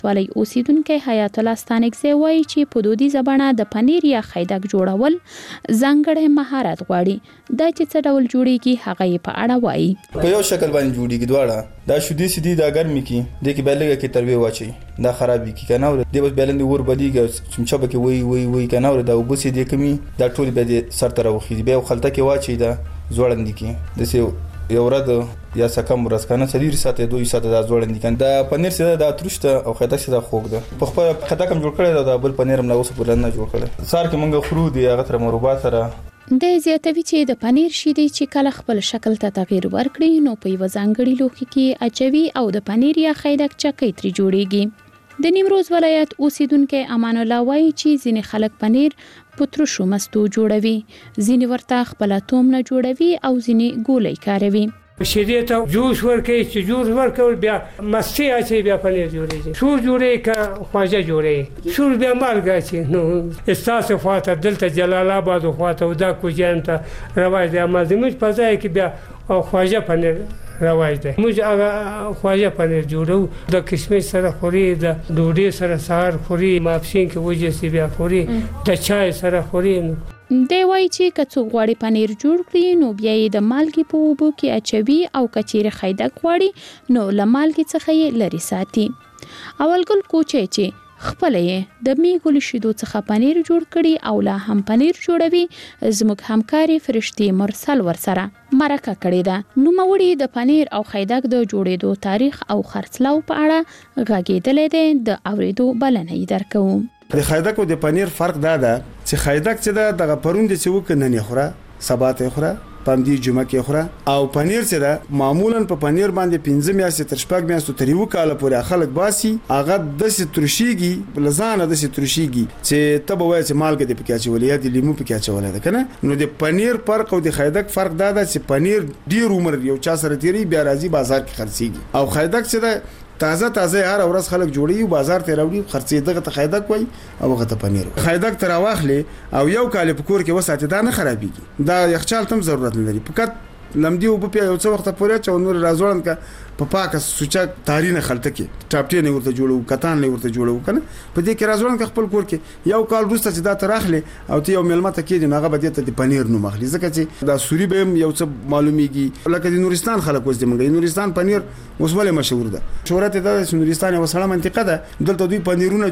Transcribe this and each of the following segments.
ولایت اوسیدونکو حیات الله ستانکزی وایي چې په دودیزه بڼه د پنیر یا خیدک جوړول ځانګړی مهارت غواړي. دا چې څه ډول جوړیږي هغه یې په اړه وایي. په یو شکل باندې جوړیږي دواړه. دا شودي سدي دا ګرمي کی د کې بلګه کې تروي واچي دا خرابې کی کنه ور دی بس بلند ور بدیږي چمچا به کې وی کنه ور دا وبسي دې کمی دا ټول به سر تر وخی به خلطه کې واچي دا زوړند کی د سه یو ورځ یا سکم ورځ کنه 3 ساعته 2 ساعته دا زوړند کنه دا پنیر سره دا ترشته او خیدک سره خوګ ده په خپل خطا کم جوړ کړی دا بل پنیر هم لا اوس پر نه جوړ کړی سار کې مونږ خرو دی هغه تر مربع سره د زیاتوي چې د پنیر شیدې چې کله خپل شکل ته تغییر ورکړي نو په یو ځانګړي لوښي کې اچوي او د پنیر یا خیدک چکې تری جوړيږي. د نیمروز ولایت اوسیدونکو امان الله وایي چې ځینې خلک پنیر پترشو مستو جوړوي، ځینې ورته خپل توم نه جوړوي او ځینې ګولۍ کاروي. شیدې ته جوس ورکوي چې جوس ورکول بیا مستي اچي بیا پنیر جوړیږي. سور جوړي کا خواجه جوړي سور بیا مالګه اچي نو استاسو فاته دلته جلال آباد خواته او دا کوجان ته رواج دی اما زموږ په ځای کې بیا خواجه پنیر رواج دی. موږ هغه خواجه پنیر جوړو د کشمش سره خوري د ډوډۍ سره سهار خوري ماپښین کې وجه سی بیا خوري د چای سره خوري. دی وایي چې که څوک غواړي پنیر جوړ کړي نو بیا یې د مالګې په اوبو کې اچوي او که چیرې خیدک غواړي نو له مالګې څخه یې لرې ساتي. اولګل کوچی چې خپل یې د میږو له شیدو څخه پنیر جوړ کړي او لا هم پنیر جوړوي زموږ همکاري فرشتي مرسل ورسره مرکه کړې ده. نوموړي د پنیر او خیدک د جوړېدو تاریخ او خرڅلاو په اړه غږېدلې ده. د اورېدو بلنه یې درکوم. د خیدک او د پنیر فرق دا ده چې خیدک چې دغه پروند چې وکنه نه خوره سبا ته خوره پاندې جمعه کې خوره او پنیر چې دا معمولا په پنیر باندې 15 میاشتې تر 6 میاشتې تر یو کال پورې خلک باسي هغه د سترشيږي لزانه د سترشيږي چې تبه وای چې مالګه د پکې اچولې یا د لیمو پکې اچولې ده کنه. نو د پنیر فرق او د خیدک فرق دا ده چې پنیر ډیر عمر یو چا سره تیری بیا راځي بازار کې خرڅيږي او خیدک چې دا تازه هر ورځ خلک جوړي او بازار ته راوړي خرڅي دغه ته خیدک وای او هغه ته پنیر خیدک تر واخلې او یو کال په کور کې وساتې دا نه خرابيږي. دا یخچال تم ضرورت نه لري فقط لمدي او په یو څو وخت پورې چې نور راځوړن کا په پاکه سوچا تارینه خلته کې ټاپټي نه ورته جوړو کتان نه ورته جوړو کنه په دې کې راځوړن کا خپل کور کې یو کال وروسته چې دا تراخلې او ته یو ملمت کې نه هغه بده ته د پنیر نو مخلي ځکه چې دا سوري به یو څه معلومیږي لکه د نورستان خلک وځي موږ نورستان پنیر اوس ولې مشهور ده شهرت ده چې نورستان یو سلام منطقه ده دلته دوی پنیرونه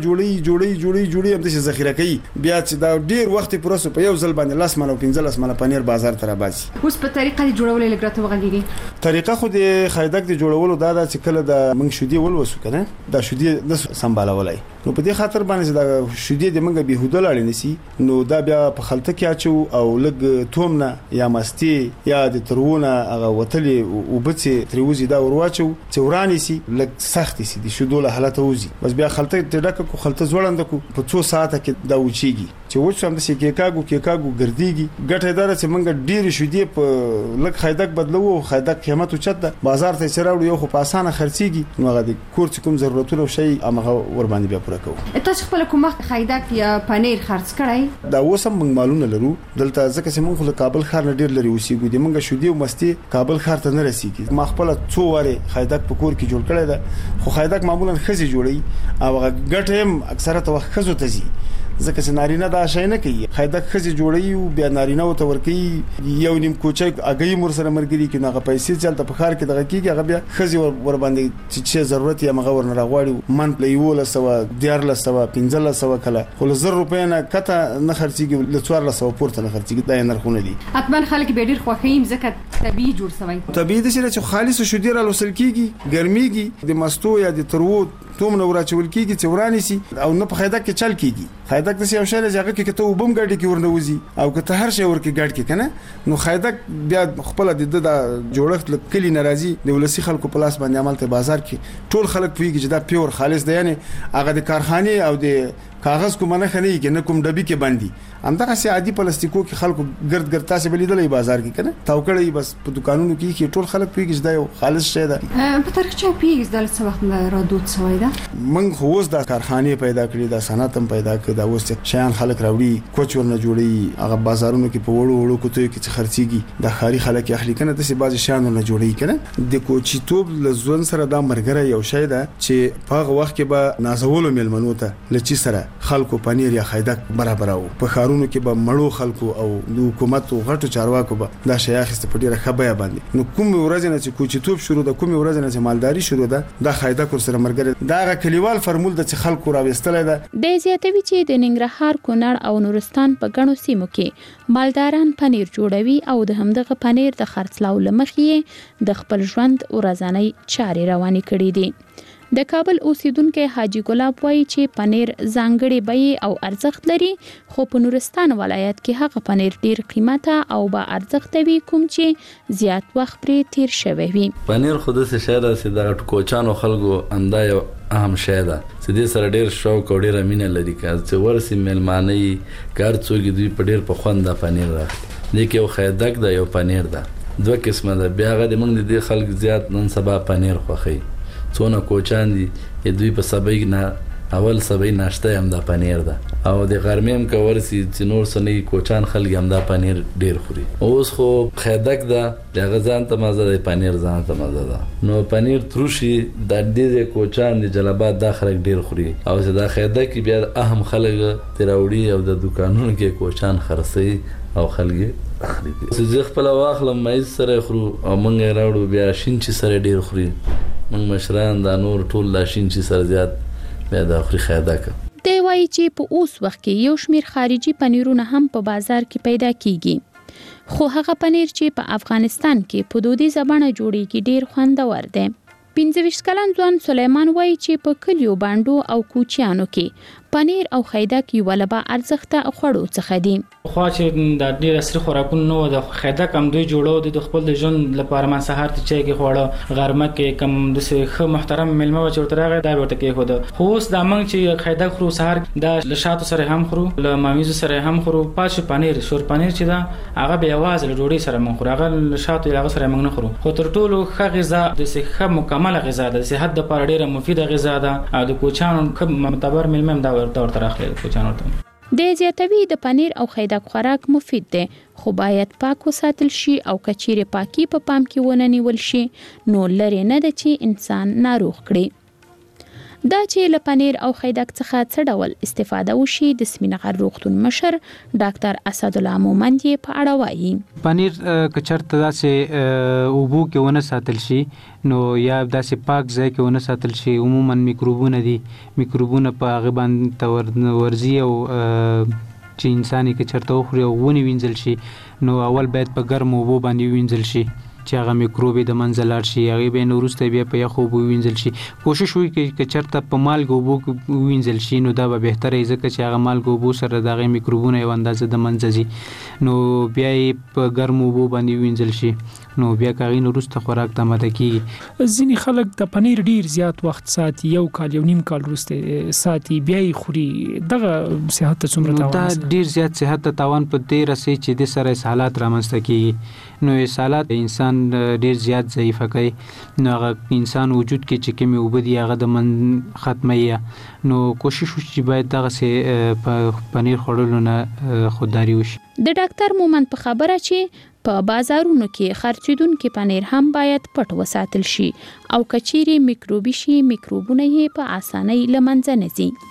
جوړي هم د ذخیره کوي بیا چې دا ډیر وخت پروسه په یو ځل باندې لاس مانو 15 مانه پنیر بازار ته راځي. اوس په طریقه جوړولې لګرته وغږیږي طریقه خو د خیدک د جوړولو دا چې کله د منګ شودي ولوسو کنه دا شودي د سمبالولای نو په دې خاطر باندې دا شودي د منګ به هودل اړ نسی نو دا بیا په خلطه کې اچو او لګ تومنه یا مستی یا د ترونه هغه وتلې او بچي تریوزي دا ورواچو چې ورانی سي لګ سخت سي د شودو له حالت وزي بس بیا خلطه ډکه کو خلطه زوړند کو په 2 ساعته کې دا وچیږي چې وڅ هم د کېکاګو ګرځيږي ګټه دار چې منګ ډیر شودي په لګ خیدک بدلو خیدک قیمت اوچت بازار ته چراوړ یو خو په اسانه خرڅيږي نو هغه د کور کوم ضرورتونه شي امغه ور باندې بیا پوره کوو. تاسو خپل کوم خیدک یا پنیر خرڅ کړای دا وسم موږ معلومه لرو دلته ځکه چې موږ خو کابل ښار نه ډیر لري اوسېږو د موږ شودي او مستی کابل ښار ته نه رسیږي ما خپل څو واره خیدک په کور کې جوړ کړی دا خو خیدک معمولا خزي جوړي او ګټه هم اکثره ته وخت خزو ته زی ځکه چې نارینه دا شي نه کوي خیدک خزي جوړي او بیا نارینه او تور کوي یو نیم کوچک اگې مر سره مرګري کې ناغه پیسې چلته په خار کې دغه کیږي هغه بیا خزي ور باندې چې ضرورت یې مغه ورن راغواړي من پلیول سوا 1415 کله خو 1000 روپیا نه کته نه خرڅيږي ل 1400 پورته نه خرڅيږي دا نرخونه دي. اتمن خلک به ډیر خوخیم ځکه طبيعي جوړ شوی طبيعي د چې خالص شودي را لوسل کیږي ګرميږي د مستو یا د ترو توم نو راچول کیږي چې ورانی سي او نه په خیدک کې چل کیږي خیدک د یو شی ځکه کې ته وبم ګاډي کې ورنوزي او که ته هر شی ورکه ګاډ کې کنه نو خیدک بیا خپل د جوړښت کلی ناراضي د ولسی خلکو په لاس باندې عمل ته بازار کې ټول خلک پويږي چې دا پیور خالص دی یعنی هغه د کارخانه او د کاغذ کوم نه خني کې نه کوم ډبي کې باندې همدغه سي عادي پلاستیکو کې خلکو ګرد تاسو بلیدلې بازار کې کنه تاوکړې بس په دکانونو کې ټول خلک پويږي چې دا یو خالص شی ده. په تاریخ چې پیګز د څه وخت را دود شوی ده من خو اوس د کارخانه پیدا کړې د صنعت هم پیدا کړ دا اوس شیان خلک راوړي کوچ ورنه جوړي هغه بازارونو کې په وړو کوتو کې خرڅيږي د خاري خلک اخلي کنه د سی بعض شیان نه جوړي کنه د کوچی توپ لزون سره د مرګره یو شی ده چې په وخت کې به نازولو ملمنو ته لچی سره خلکو پنیر یا خیدک برابر او په خارونو کې به مړو خلکو او د حکومت او غټو چارواکو به دا شی اخیسته په ډیره خبره باندې نو کوم ورځ نه چې کوچی توپ شروع ده کوم ورځ نه چې مالداري شروع ده د خیدک سره مرګره دا کلیوال فرمول د خلکو راوستل ده د زیاتوي چې د ننګرهار کونړ او نورستان په غنو سیمو کې مالداران پنیر جوړوي او د همدغه پنیر د خرڅلاو لمخې د خپل ژوند ورځنی چارې روانې کړې دي د کابل اوسیدونکو حاجی ګلاب وایي چې پنیر ځانګړي بیه او ارزښت لري خو په نورستان ولایت کې هغه پنیر ډیر قیمته او با ارزښت وي کوم چې زیات وخت پرې تیر شوی وي پنیر خود څه شی ده چې د کوچانو خلکو اندا یو اهم شی ده چې د سره ډیر شوق او ډیر مینه لري چې ورسي ملمانه کار څوګي دوی په ډیر په خوند د پنیر راځي د یو خیدک ده یو پنیر ده دوه قسمه ده بیا غو د موږ د خلک زیات نن سبا پنیر خوخي څونه کوچان دي دوی په سبای نه اول سبای ناشته هم د پنیر ده او د غرمې هم کورسي چې نور سنې کوچان خلک هم د پنیر ډیر خوري اوس خو خیدک ده د غزان ته مزه د پنیر ځان ته مزه ده نو پنیر تروشي د دې کوچان د جلبات د خلک ډیر خوري او چې د خیدک بیا اهم خلک تراوړي او د دکانونو کې کوچان خرڅي او خلک اخلي چې خپل واخلم مې سره خورو او مونږ راوړو بیا شین چې سره ډیر خوري مونږ مشران د نور ټول لا شین چې سره زیات بیا د اخري خیدک دی وایي چې په اوس وخت کې یو شمیر خارجي پنیرونه هم په بازار کې پیدا کیږي خو هغه پنیر چې په افغانستان کې په دودیزه بڼه جوړیږي ډیر خوندور دی 25 کلن ځوان سلیمان وایي چې په کلیو باندې او کوچیانو کې پنیر او خیدک یو لبا ارزښت خوړو څخه دي خو چې د ډیر اصلي خوراکونو نو د خیدک هم دوی جوړو د خپل ژوند لپاره ما سهار ته چای کې خوړو غرمه کې کم د څه محترم ملمه و چې ترغه دا ورته کې خو خو اوس د منګ چې خیدک خورو سهار د لشاتو سره هم خورو ل مامیزو سره هم خورو پاش پنیر شور پنیر چې دا هغه به आवाज له ډوډۍ سره من خورو هغه لشاتو هغه سره من نه خورو خو تر ټولو ښه غذا د څه مکمل غذا ده صحت لپاره ډیره مفیده غذا ده او د کوچانو معتبر ملمه دا ورته راخلي کوچانو ته د زیاتوي د پنیر او خیدک خوراک مفید دی خو باید پاک وساتل شي او کچيري پاکي په پام کې ونه نیول شي نو لری نه د چې انسان ناروغ کړي دا چې له پنیر او خیدک څخه څه ډول استفاده وشي د سمینغر روغتون مشر ډاکټر اسد الله مومند په اړه وایي پنیر کچرته داسې اوبو کې ونه ساتل شي نو یا داسې پاک ځای کې ونه ساتل شي عموما میکروبونه دي میکروبونه په هغه باندې ورزي او چې انساني کچرته خوري او ونی وینځل شي نو اول باید په ګرم اوبو باندې وینځل شي چې هغه میکروبي د منځلار شي هغه به نورسته بیا په یخو بو وینځل شي کوشش وکړئ چې چرته په مالګو بو وینځل شي نو دا به بهتره ځکه چې هغه مالګو بو سره دغه میکروبونه یو اندازه د منځزي نو بیا په ګرم بو باندې وینځل شي نو بیا کاغې نورسته خوراک ته ماده کیږي ځینې خلک د پنیر ډیر زیات وخت ساتي یو کال یو نیم کال وروسته ساتي بیا یې خوري دغه صحت ته څومره تاوان دا ډیر زیات صحت ته تاوان په دې رسي چې د سره حالات رامنځته کیږي نو حالات انسان ډیر زیات ضعیف کوي نو هغه انسان وجود کې چې کومه وبدي هغه د من ختمه نو کوشش وشي باید دغه سه پنیر خورلو نه خودداري وشي د ډاکټر مومند په خبره چې په بازارونو کې خرڅیدونکو پنیر هم باید پټ وساتل شي او کچيري میکروبي شي میکروبونه یې په اسانۍ لمنځه نه ځي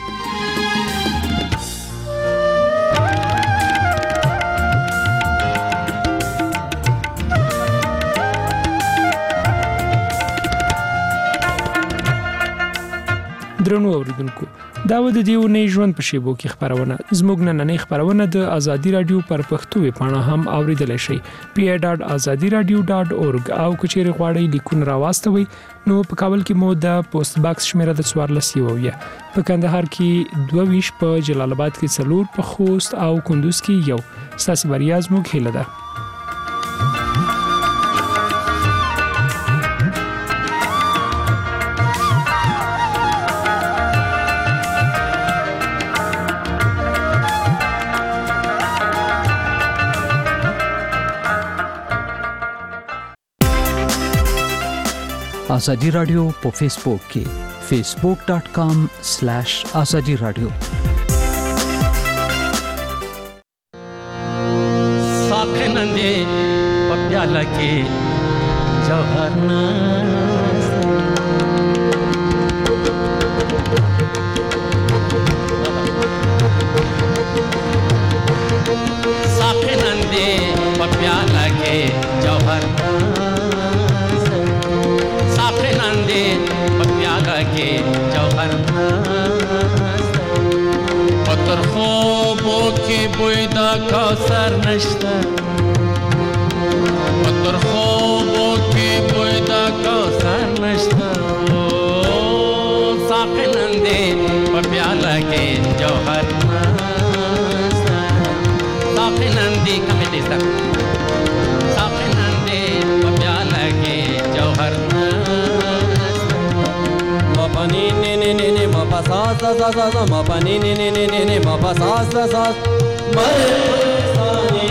درنو اوریدونکو دا و د دیو نه ژوند په شیبو کې خبرونه زموږ نننې خبرونه د ازادي رادیو پر پښتو ویبپاڼه هم اوریدل شي pi.azadiradio.org او کچېره غواړئ لیکونه راواستوي نو په کابل کې مو د پوسټ باکس شمیره د 14 په کندهار کې 22 په جلال آباد کې 4 په خوست او کندوز کې 1 ساسي بریا زموږ هیله ده ازادي رادیو په فیسبوک کې facebook.com/azadi radio साखनंदे पप्याला के जौहरना साखनंदे पप्याला के जौहरना साखनंदे पप्याला के जौहरना पत्थर خوبو के बुयदा कौसर नश्ता पत्थर خوبو के बुयदा कौसर नश्ता साखनंदे पप्याला के जौहर नश्ता साखनंदे कमेटिस्ता साखनंदे पप्याला के जौहर मपनी ने मपा सा सा सा सा मपनी ने मपा सा सा सा मरे सानी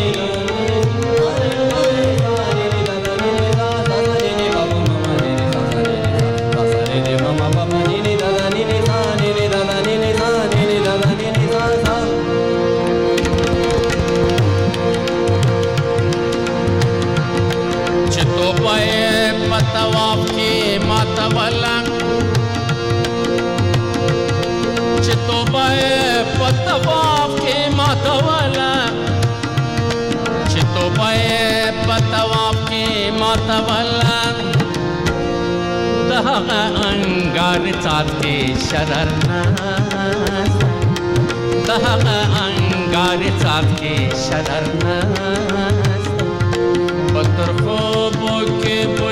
चितो पाए पतवाप के मातवला चितो पाए पतवाप के मातवला चितो पाए पतवाप के मातवला दहगा अंगार चाँद के शररना दहगा अंगार चाँद के शररना पत्थर خوبو के